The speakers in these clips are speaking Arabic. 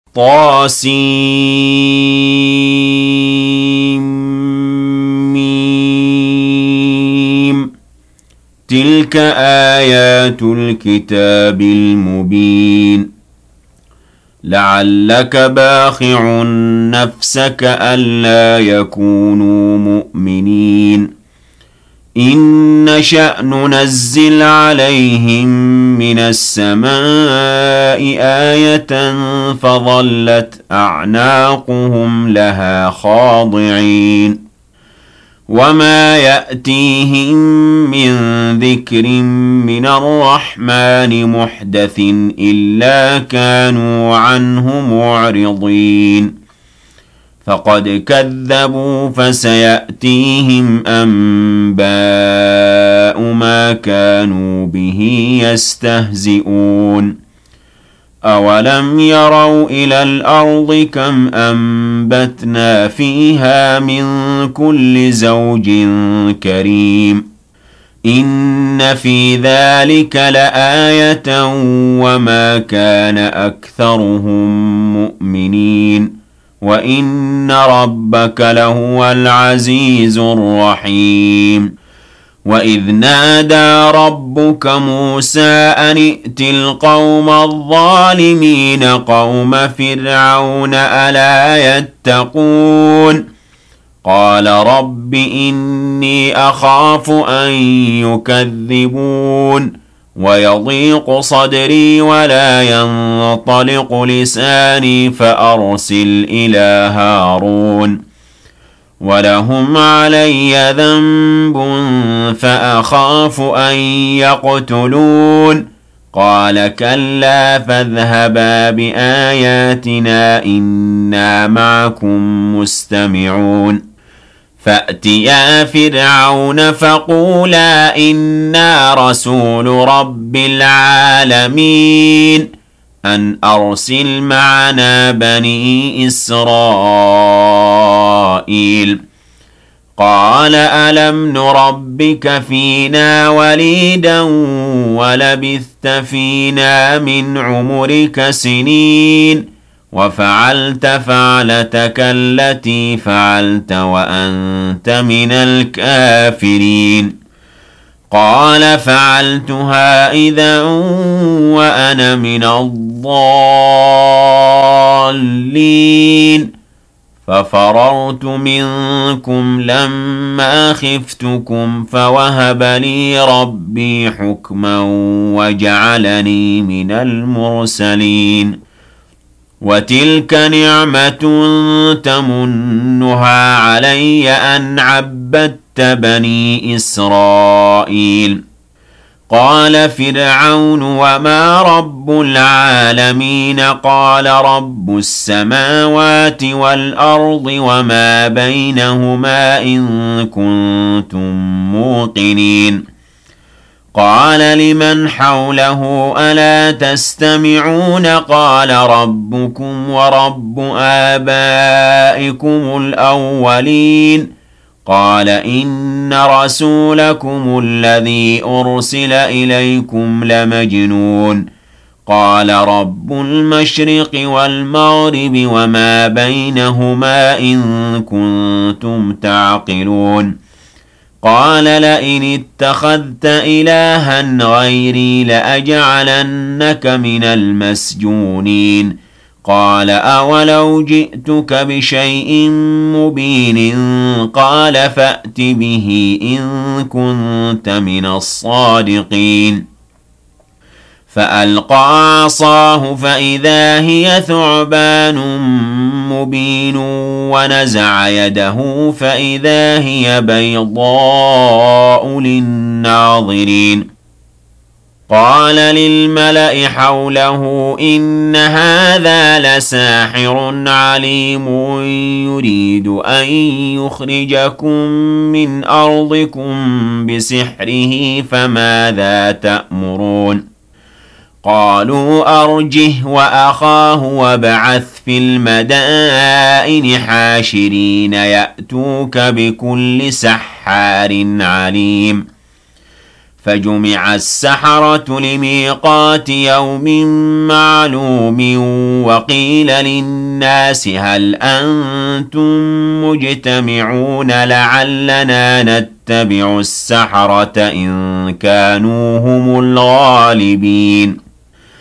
طاسيم تلك آيات الكتاب المبين لعلك باخع نفسك ألا يكونوا مؤمنين إن نشأ ننزل عليهم من السماء آية فظلت أعناقهم لها خاضعين وما يأتيهم من ذكر من الرحمن محدث إلا كانوا عنه معرضين فقد كذبوا فسيأتيهم أنباء ما كانوا به يستهزئون أولم يروا إلى الأرض كم أنبتنا فيها من كل زوج كريم إن في ذلك لآية وما كان أكثرهم مؤمنين وإن ربك لهو العزيز الرحيم وإذ نادى ربك موسى أن ائت القوم الظالمين قوم فرعون ألا يتقون قال رب إني أخاف أن يكذبون ويضيق صدري ولا ينطلق لساني فأرسل إلى هارون ولهم علي ذنب فأخاف أن يقتلون قال كلا فاذهبا بآياتنا إنا معكم مستمعون فأتيا فرعون فقولا إنا رسول رب العالمين أن أرسل معنا بني إسرائيل قال ألم نربك فينا وليدا ولبثت فينا من عمرك سنين وفعلت فعلتك التي فعلت وأنت من الكافرين قال فعلتها إذا وأنا من الضالين ففررت منكم لما خفتكم فوهب لي ربي حكما وجعلني من المرسلين وتلك نعمة تمنها علي أن عبدت بني إسرائيل قال فرعون وما رب العالمين قال رب السماوات والأرض وما بينهما إن كنتم موقنين قال لمن حوله ألا تستمعون قال ربكم ورب آبائكم الأولين قال إن رسولكم الذي أرسل إليكم لمجنون قال رب المشرق والمغرب وما بينهما إن كنتم تعقلون قال لئن اتخذت إلها غيري لأجعلنك من المسجونين قال أولو جئتك بشيء مبين قال فأت به إن كنت من الصادقين فألقى عصاه فإذا هي ثعبان مبين ونزع يده فإذا هي بيضاء للناظرين قال للملأ حوله إن هذا لساحر عليم يريد أن يخرجكم من أرضكم بسحره فماذا تأمرون قالوا أرجه وأخاه وابعث في المدائن حاشرين يأتوك بكل سحار عليم فجمع السحرة لميقات يوم معلوم وقيل للناس هل أنتم مجتمعون لعلنا نتبع السحرة إن كانوا هم الغالبين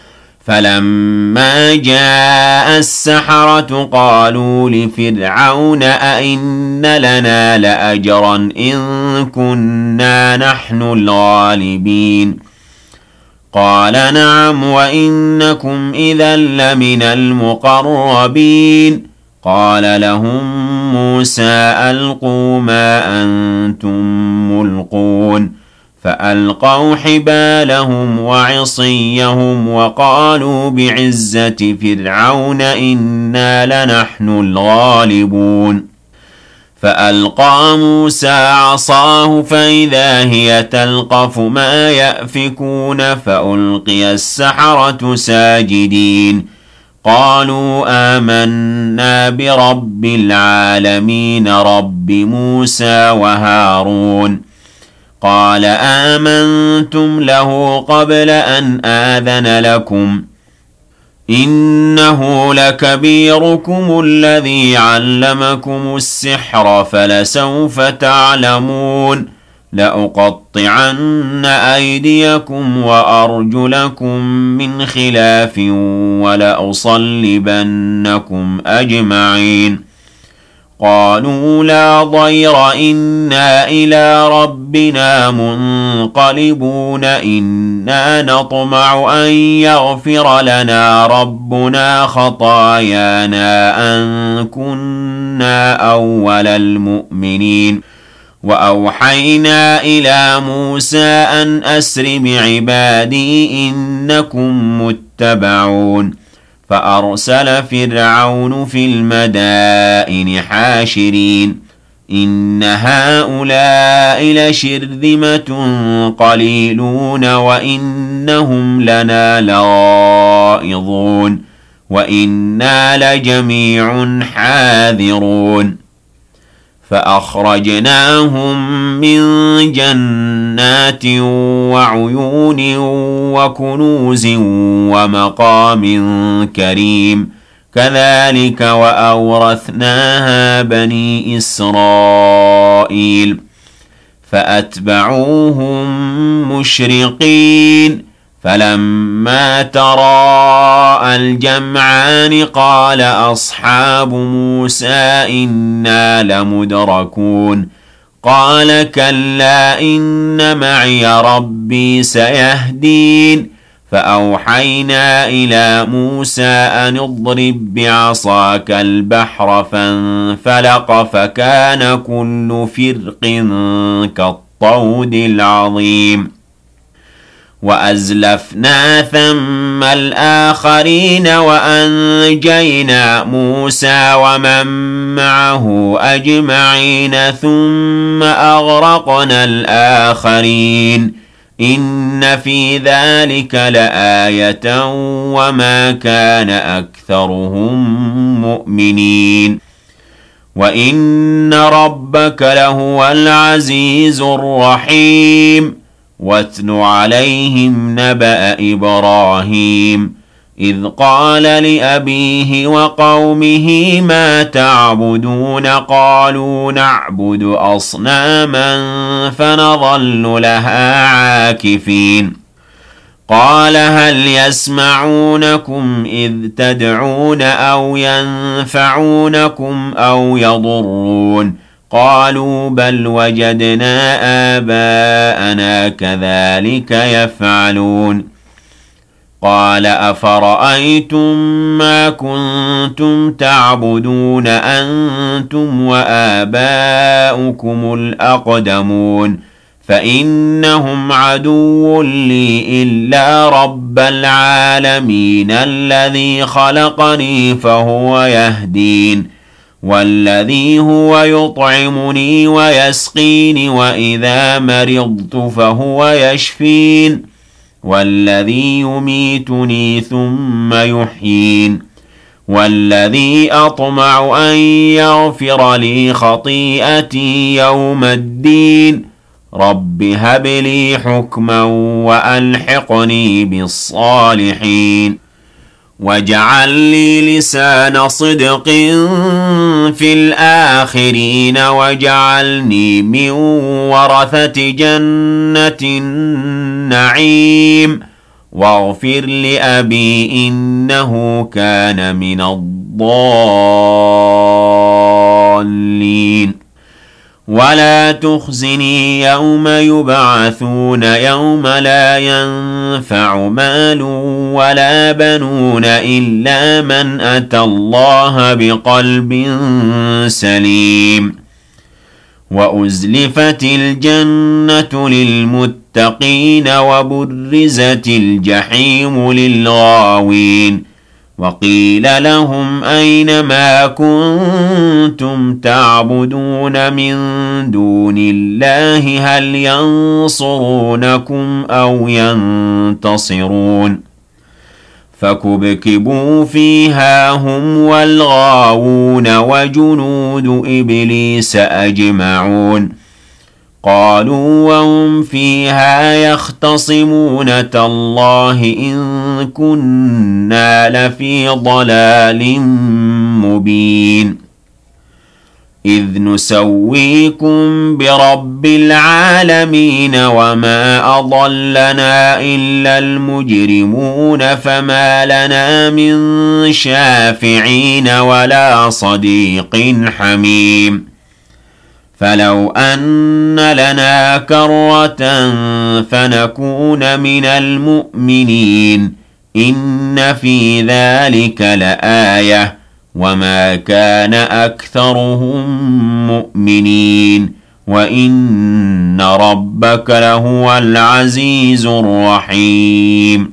فلما جاء السحرة قالوا لفرعون أئن لنا لأجرا إن كنا نحن الغالبين قال نعم وإنكم إذا لمن المقربين قال لهم موسى ألقوا ما أنتم ملقون فألقوا حبالهم وعصيهم وقالوا بعزة فرعون إنا لنحن الغالبون فألقى موسى عصاه فإذا هي تلقف ما يأفكون فألقي السحرة ساجدين قالوا آمنا برب العالمين رب موسى وهارون قال آمنتم له قبل أن آذن لكم إنه لكبيركم الذي علمكم السحر فلسوف تعلمون لأقطعن أيديكم وأرجلكم من خلاف ولأصلبنكم أجمعين قالوا لا ضير إنا إلى ربنا منقلبون إنا نطمع أن يغفر لنا ربنا خطايانا أن كنا أول المؤمنين وأوحينا إلى موسى أن أسر بعبادي إنكم متبعون فأرسل فرعون في المدائن حاشرين إن هؤلاء لشرذمة قليلون وإنهم لنا لغائظون وإنا لجميع حاذرون فأخرجناهم من جنات وعيون وكنوز ومقام كريم كذلك وأورثناها بني إسرائيل فأتبعوهم مشرقين فلما تراءى الجمعان قال أصحاب موسى إنا لمدركون قال كلا إن معي ربي سيهدين فأوحينا إلى موسى أن اضرب بعصاك البحر فانفلق فكان كل فرق كالطود العظيم وأزلفنا ثم الآخرين وأنجينا موسى ومن معه أجمعين ثم أغرقنا الآخرين إن في ذلك لآية وما كان أكثرهم مؤمنين وإن ربك لهو العزيز الرحيم واتل عليهم نبأ إبراهيم إذ قال لأبيه وقومه ما تعبدون قالوا نعبد أصناما فنظل لها عاكفين قال هل يسمعونكم إذ تدعون أو ينفعونكم أو يضرون قالوا بل وجدنا آباءنا كذلك يفعلون قال أفرأيتم ما كنتم تعبدون أنتم وآباؤكم الأقدمون فإنهم عدو لي إلا رب العالمين الذي خلقني فهو يهدين والذي هو يطعمني ويسقين وإذا مرضت فهو يشفين والذي يميتني ثم يحيين والذي أطمع أن يغفر لي خطيئتي يوم الدين رب هب لي حكما وألحقني بالصالحين واجعل لي لسان صدق في الآخرين واجعلني من ورثة جنة النعيم واغفر لأبي إنه كان من الضالين ولا تخزني يوم يبعثون يوم لا ينفع مال ولا بنون إلا من أتى الله بقلب سليم وأزلفت الجنة للمتقين وبرزت الجحيم للغاوين وقيل لهم أين ما كنتم تعبدون من دون الله هل ينصرونكم أو ينتصرون فكبكبوا فيها هم والغاوون وجنود إبليس أجمعون قالوا وهم فيها يختصمون تالله إن كنا لفي ضلال مبين إذ نسويكم برب العالمين وما أضلنا إلا المجرمون فما لنا من شافعين ولا صديق حميم فلو أن لنا كرة فنكون من المؤمنين إن في ذلك لآية وما كان أكثرهم مؤمنين وإن ربك لهو العزيز الرحيم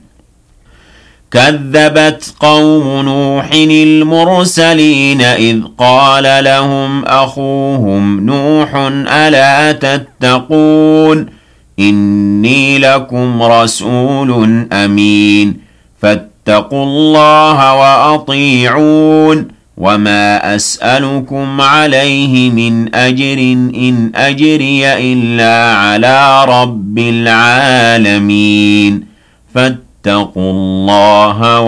كذبت قوم نوح المرسلين إذ قال لهم أخوهم نوح ألا تتقون إني لكم رسول أمين فاتقوا الله وأطيعون وما أسألكم عليه من أجر إن أجري إلا على رب العالمين فاتقوا الله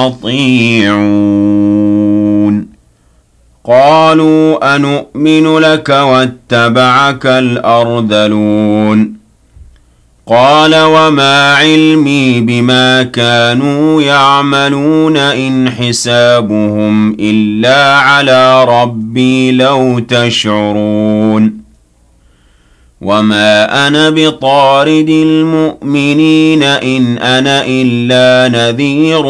وأطيعون قالوا أنؤمن لك واتبعك الأرذلون قال وما علمي بما كانوا يعملون إن حسابهم إلا على ربي لو تشعرون وما أنا بطارد المؤمنين إن أنا إلا نذير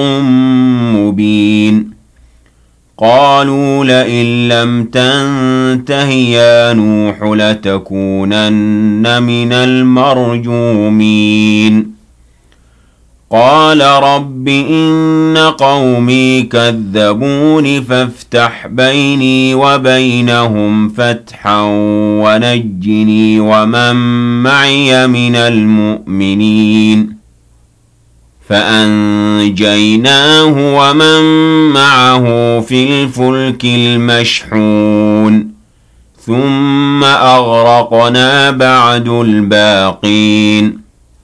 مبين قالوا لئن لم تنته يا نوح لتكونن من المرجومين قال رب إن قومي كذبون فافتح بيني وبينهم فتحا ونجني ومن معي من المؤمنين فأنجيناه ومن معه في الفلك المشحون ثم أغرقنا بعد الباقين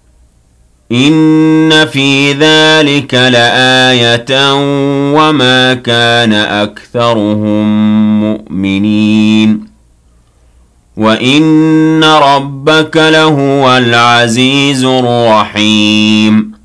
إن في ذلك لآية وما كان أكثرهم مؤمنين وإن ربك لهو العزيز الرحيم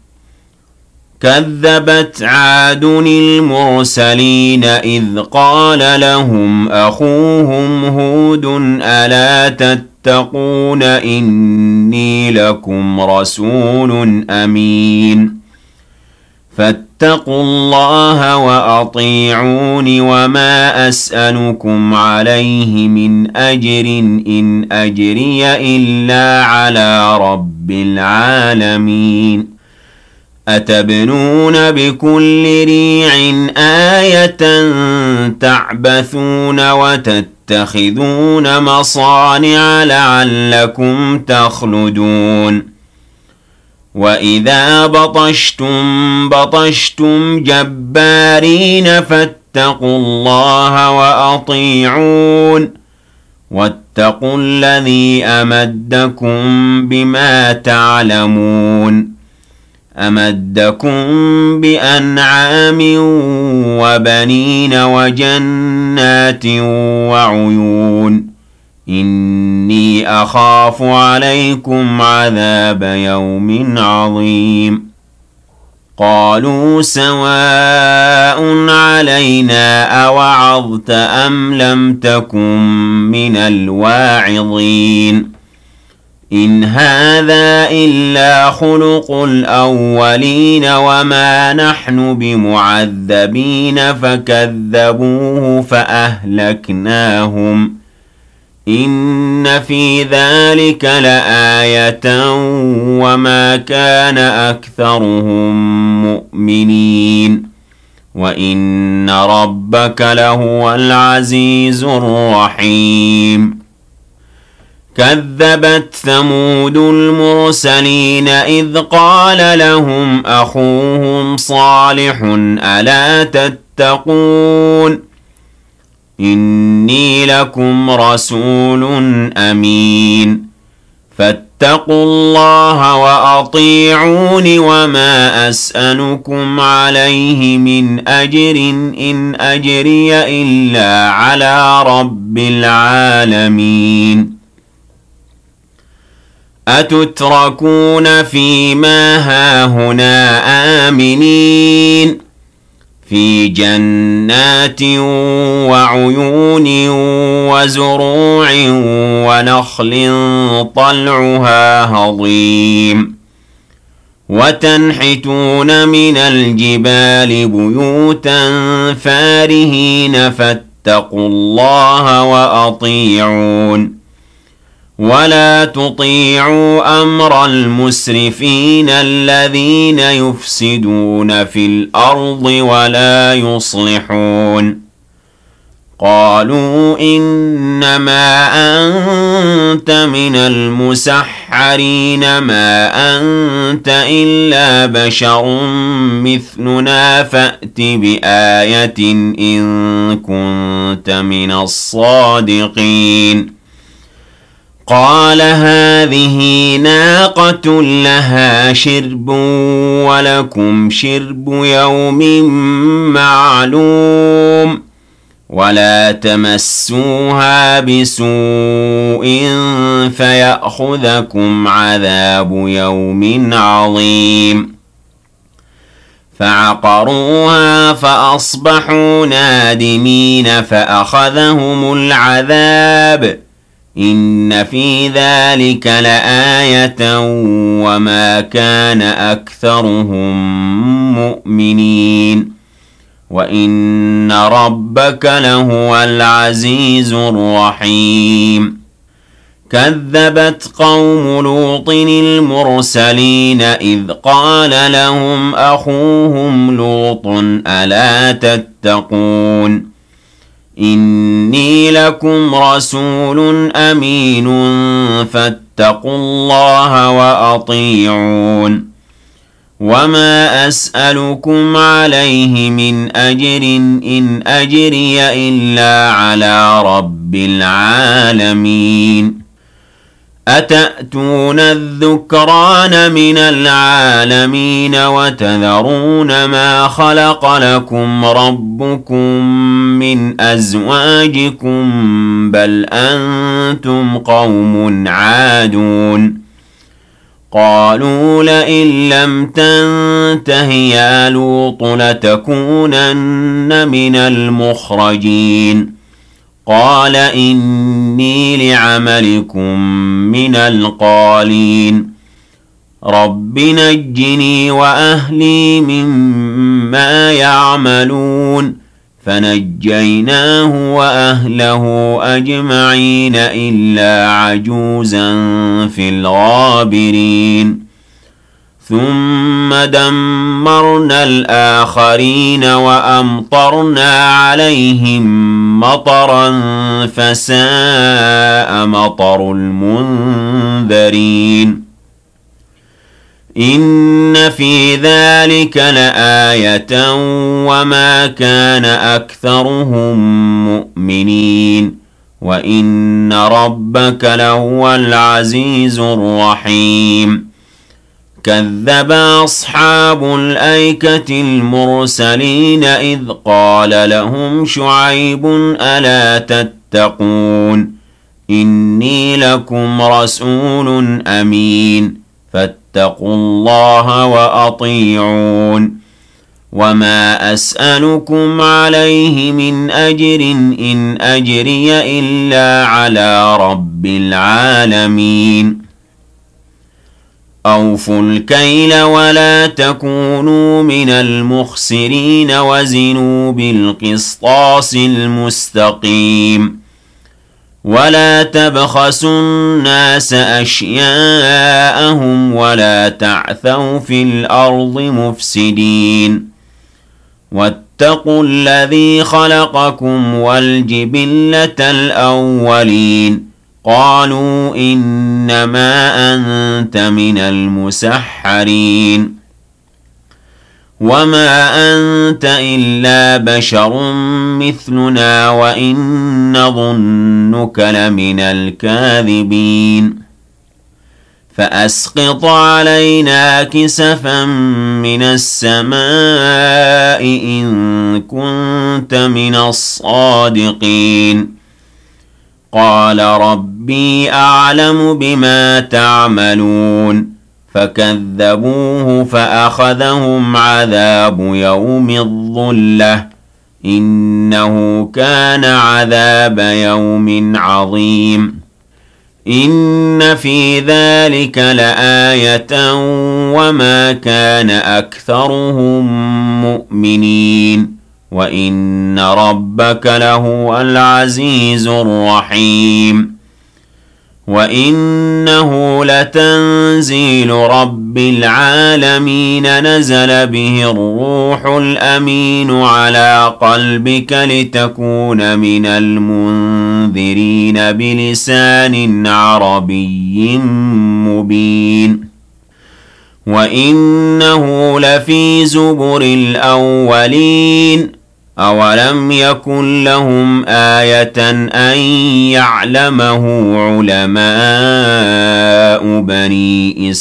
كذبت عاد المرسلين إذ قال لهم أخوهم هود ألا تتقون إني لكم رسول أمين فاتقوا الله وأطيعون وما أسألكم عليه من أجر إن أجري إلا على رب العالمين أتبنون بكل ريع آية تعبثون وتتخذون مصانع لعلكم تخلدون وإذا بطشتم جبارين فاتقوا الله وأطيعون واتقوا الذي أمدكم بما تعلمون أمدكم بأنعام وبنين وجنات وعيون إني أخاف عليكم عذاب يوم عظيم قالوا سواء علينا أوعظت أم لم تكن من الواعظين إن هذا إلا خلق الأولين وما نحن بمعذبين فكذبوه فأهلكناهم إن في ذلك لآية وما كان أكثرهم مؤمنين وإن ربك لهو العزيز الرحيم كذبت ثمود المرسلين إذ قال لهم أخوهم صالح ألا تتقون إني لكم رسول أمين فاتقوا الله وأطيعون وما أسألكم عليه من أجر إن أجري إلا على رب العالمين أتتركون فيما هاهنا آمنين في جنات وعيون وزروع ونخل طلعها هضيم وتنحتون من الجبال بيوتا فارهين فاتقوا الله وأطيعون ولا تطيعوا أمر المسرفين الذين يفسدون في الأرض ولا يصلحون قالوا إنما أنت من المسحرين ما أنت إلا بشر مثلنا فأت بآية إن كنت من الصادقين قال هذه ناقة لها شرب ولكم شرب يوم معلوم ولا تمسوها بسوء فيأخذكم عذاب يوم عظيم فعقروها فأصبحوا نادمين فأخذهم العذاب إن في ذلك لآية وما كان أكثرهم مؤمنين وإن ربك لهو العزيز الرحيم كذبت قوم لوط المرسلين إذ قال لهم أخوهم لوط ألا تتقون إني لكم رسول أمين فاتقوا الله وأطيعون وما أسألكم عليه من أجر إن أجري إلا على رب العالمين أتأتون الذكران من العالمين وتذرون ما خلق لكم ربكم من أزواجكم بل أنتم قوم عادون قالوا لئن لم تنته يا لوط لتكونن من المخرجين قال إني لعملكم من القالين رب نجني وأهلي مما يعملون فنجيناه وأهله أجمعين إلا عجوزا في الغابرين ثم دمرنا الآخرين وأمطرنا عليهم مطرا فساء مطر المنذرين إن في ذلك لآية وما كان أكثرهم مؤمنين وإن ربك لهو العزيز الرحيم كذب أصحاب الأيكة المرسلين إذ قال لهم شعيب ألا تتقون إني لكم رسول أمين فاتقوا الله وأطيعون وما أسألكم عليه من أجر إن أجري إلا على رب العالمين أوفوا الكيل ولا تكونوا من المخسرين وزنوا بالقسطاس المستقيم ولا تبخسوا الناس أشياءهم ولا تعثوا في الأرض مفسدين واتقوا الذي خلقكم والجبلة الأولين قالوا إنما أنت من المسحرين وما أنت إلا بشر مثلنا وإن نظنك لمن الكاذبين فأسقط علينا كسفا من السماء إن كنت من الصادقين قال ربي أعلم بما تعملون فكذبوه فأخذهم عذاب يوم الظلة إنه كان عذاب يوم عظيم إن في ذلك لآية وما كان أكثرهم مؤمنين وإن ربك لهو العزيز الرحيم وإنه لتنزيل رب العالمين نزل به الروح الأمين على قلبك لتكون من المنذرين بلسان عربي مبين وإنه لفي زبر الأولين أولم يكن لهم آية أن يعلمه علماء بني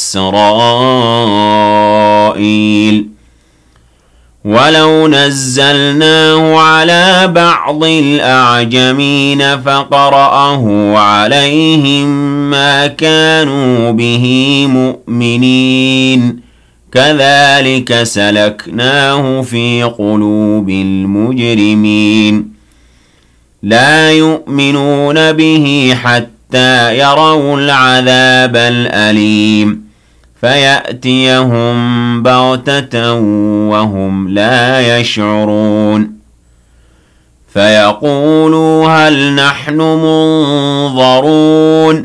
إسرائيل ولو نزلناه على بعض الأعجمين فقرأه عليهم ما كانوا به مؤمنين كذلك سلكناه في قلوب المجرمين لا يؤمنون به حتى يروا العذاب الأليم فيأتيهم بغتة وهم لا يشعرون فيقولوا هل نحن منظرون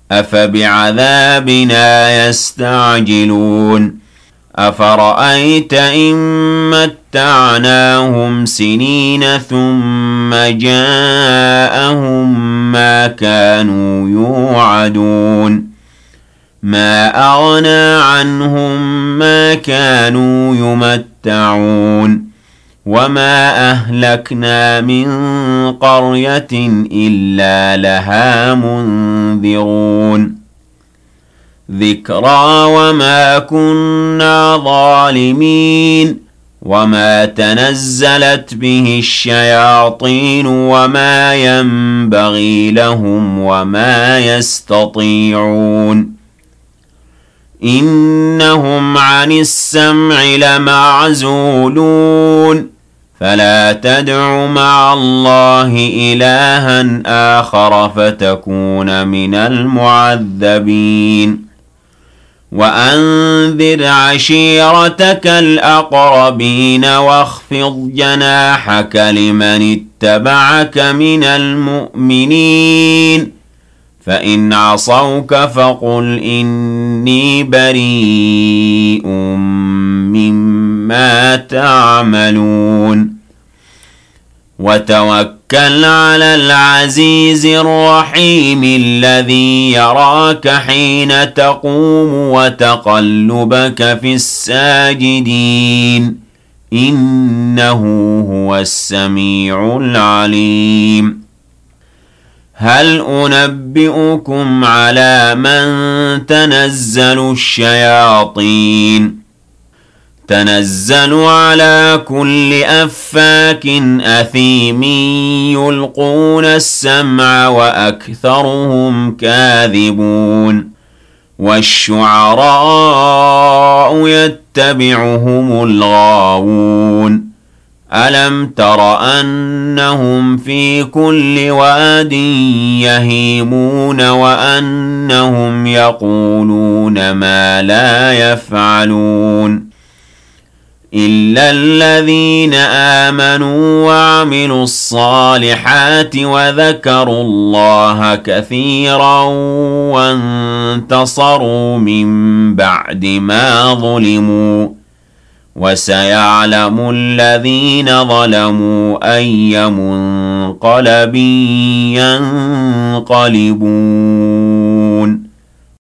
أفبعذابنا يستعجلون أفرأيت إن متعناهم سنين ثم جاءهم ما كانوا يوعدون ما أغنى عنهم ما كانوا يمتعون وما أهلكنا من قرية إلا لها منذرون ذكرى وما كنا ظالمين وما تنزلت به الشياطين وما ينبغي لهم وما يستطيعون إنهم عن السمع لمعزولون فلا تدع مع الله إلها آخر فتكون من المعذبين وأنذر عشيرتك الأقربين واخفض جناحك لمن اتبعك من المؤمنين فإن عصوك فقل إني بريء مما تعملون وتوكل على العزيز الرحيم الذي يراك حين تقوم وتقلبك في الساجدين إنه هو السميع العليم هل أنبئكم على من تنزل الشياطين تنزل على كل أفاك أثيم يلقون السمع وأكثرهم كاذبون والشعراء يتبعهم الغاوون ألم تر أنهم في كل واد يهيمون وأنهم يقولون ما لا يفعلون إلا الذين آمنوا وعملوا الصالحات وذكروا الله كثيرا وانتصروا من بعد ما ظلموا وسيعلم الذين ظلموا أي منقلب ينقلبون